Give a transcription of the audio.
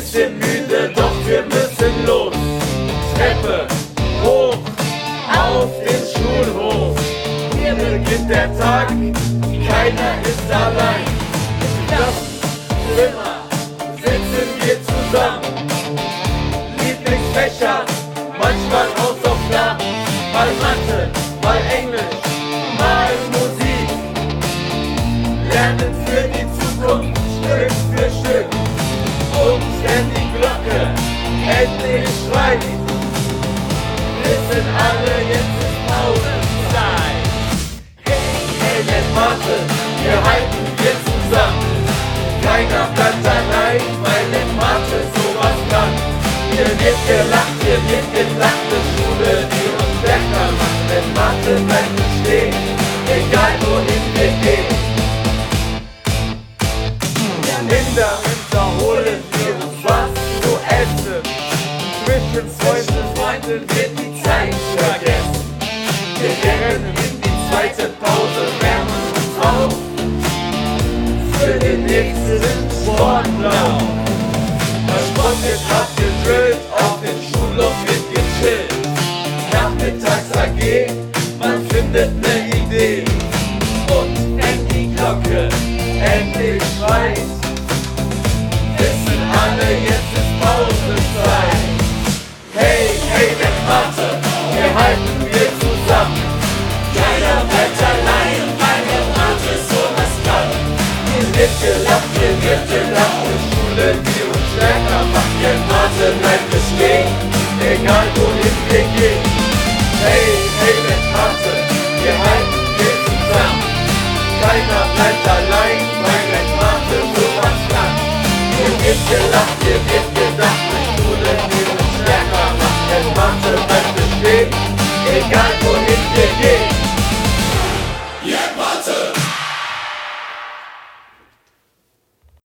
bisschen müde, doch wir müssen los. Treppe hoch auf den Schulhof. Hier beginnt der Tag, keiner ist allein. Im Klassenzimmer sitzen wir zusammen. Lieblingsfächer, manchmal Hausaufgaben. Mal Mathe, mal Englisch, mal Musik. Lernen für die Zukunft, Stück für Stück. Und wenn die Glocke endlich schreit, wissen alle, jetzt ist Pausenzeit. Hey, Mathe, wir halten wir zusammen. Keiner bleibt allein, weil in Mathe sowas kann. Hier wird gelacht, hier wird gelacht, eine Schule, die uns stärker macht. Denn Mathe bleibt bestehen, egal wohin wir gehen. Kinder, holen wir uns was zu essen. Zwischen Freunden wird die Zeit vergessen. Wir rennen in die zweite Pause, wärmen uns auf für den nächsten Sportlauf. Das Sport wird hart gedrillt, auf den Schulhof wird gechillt. Nachmittags AG, man findet ne Idee. Und wenn die Glocke endlich schreit, wissen alle, jetzt ist Pausenzeit. Hey, mit Mathe, wir halten wir zusammen. Keiner bleibt allein, weil mit Mathe sowas kann. Hier wird gelacht, eine Schule, die uns stärker macht. Denn Mathe bleibt bestehen, egal wohin wir gehen. Hey, mit Mathe, wir halten wir zusammen. Keiner bleibt allein, weil mit Mathe sowas kann. Hier wird gelacht, hier wird gedacht, eine Schule, die uns stärker macht. Denn Mathe bleibt bestehen, egal wohin